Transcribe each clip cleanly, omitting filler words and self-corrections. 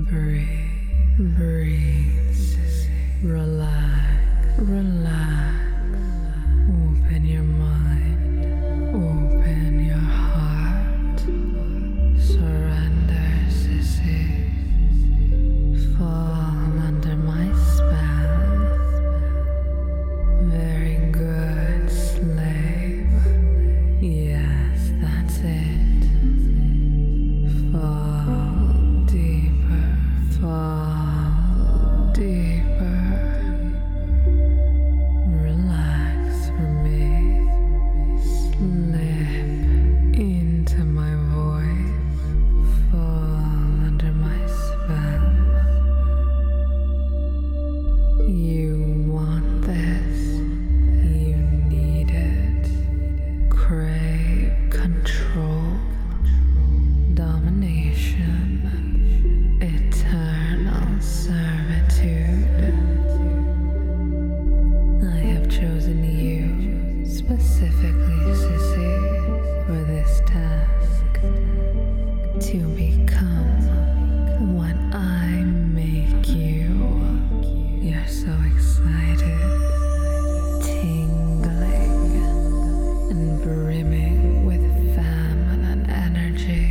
Breathe, breathe, relax, relax. Open your mind, open your heart. Surrender, sissy. Fall under my spell. Very good, slave. Yes, that's it. Fall deeper, fall deeper. Relax for me. Slip into my voice. Fall under my spell. You want this. You need it. Crave control. Domination, eternal servitude. I have chosen you specifically, sissy, for this task. To become what I make you. You're so excited, tingling, and brimming with feminine energy.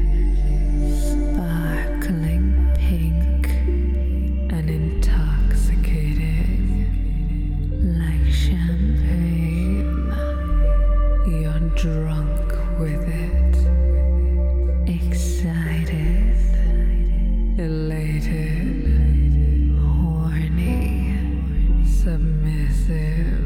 Sparkling pink and intoxicating like champagne. You're drunk with it, excited, elated, horny, submissive.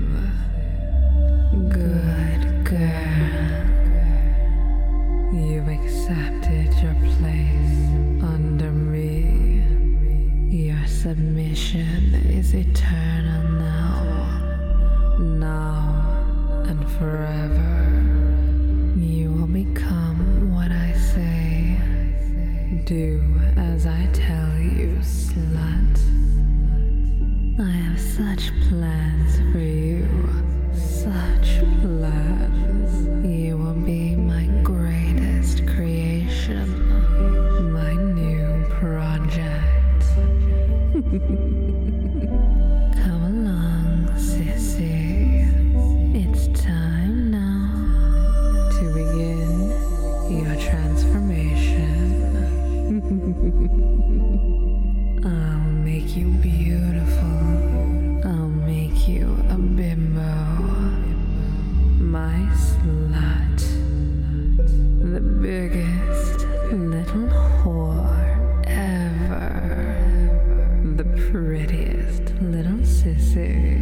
Good girl. You've accepted your place under me. Your submission is eternal now and forever. You will become what I say. Do as I tell you, slut. I have such plans for you, such plans. You will be my greatest creation, my new project. Come along, sissy. It's time now to begin your transformation. I'll make you beautiful. I'll make you a bimbo. My slut. The biggest little whore ever. The prettiest little sissy.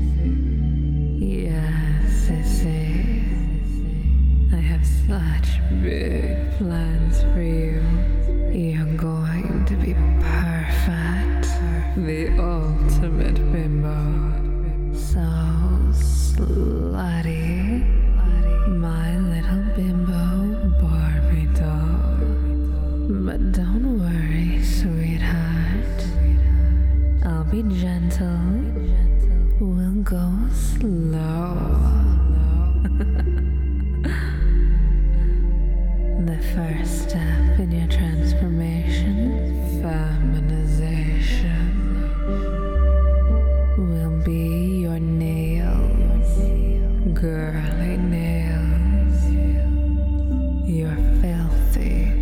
Yes, sissy. I have such big plans for you. You're going to be perfect. The ultimate bimbo. So slutty. My little bimbo Barbie doll. But don't worry, sweetheart. I'll be gentle. We'll go slow. The first step in your transformation, feminization, will be your nails, girly nails. Your filthy,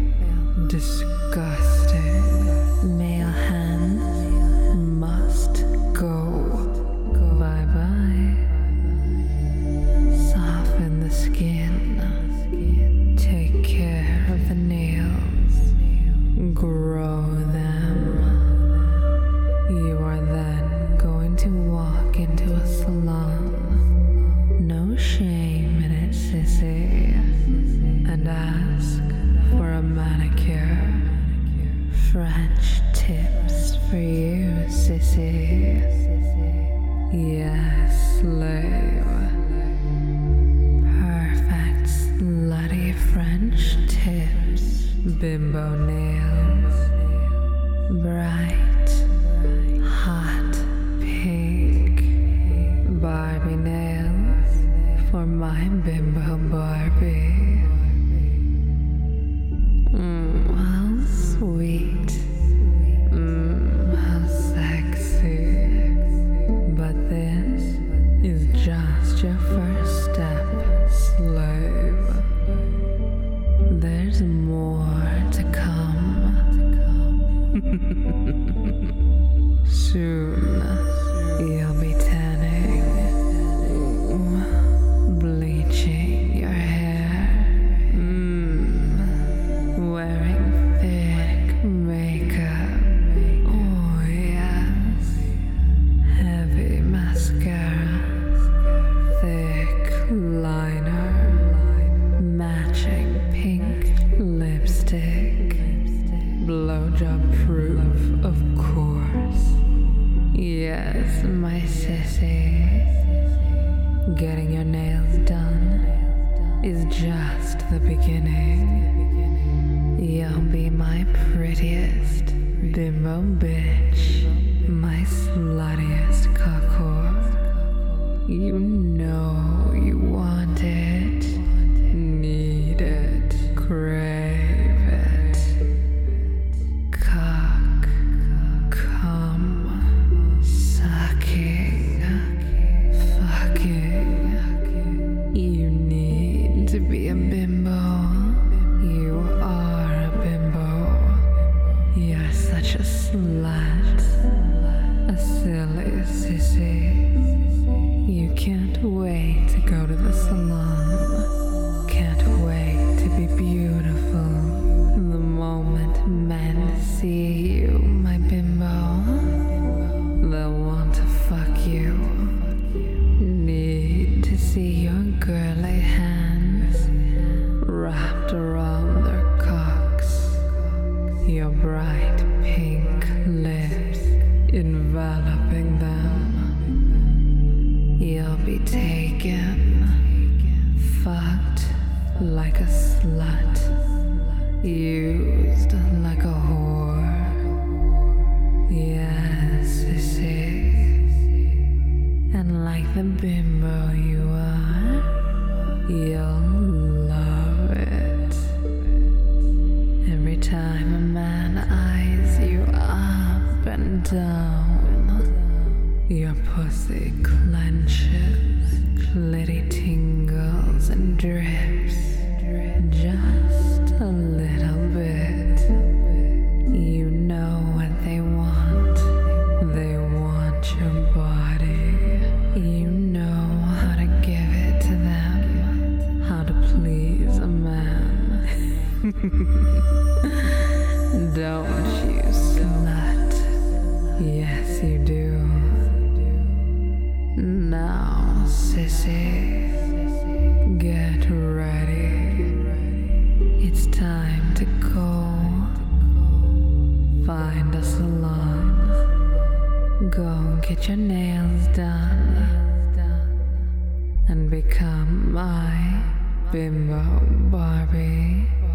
disgusting male hands must go. Bye-bye. Soften the skin. Take care of the nails. Grow them. You are then going to walk into a salon. No shame in it, sissy. And ask for a manicure. French tips for you, sissy. Yes, slave. Perfect, slutty French tips. Bimbo nails. Bright, hot, pink. Barbie nails for my bimbo Barbie. How sweet. is just the beginning. You'll be my prettiest bimbo bitch, my sluttiest cuckold. You know you want it, need it, crave it. Cock, cum, sucking, fucking. You need to be a bimbo. You are a bimbo. You're such a slut, a silly sissy. You can't wait to go to the salon. Can't wait to be beautiful. The moment men see you, my bimbo, they'll want to fuck you. Need to see your girly hands wrapped around their cocks. Your bright pink lips enveloping them. You'll be taken, fucked like a slut, used like a whore. Yes, sissy. And like the bimbo you are, you'll love it. Every time a man eyes you up and down, your pussy clenches, clitty tingles and drips just a little bit. You know what they want. They want your body. You know how to give it to them, how to please a man. Don't you, slut? Yes, you do. Now, sissy, get ready. It's time to go. Find a salon. Go get your nails done and become my bimbo Barbie.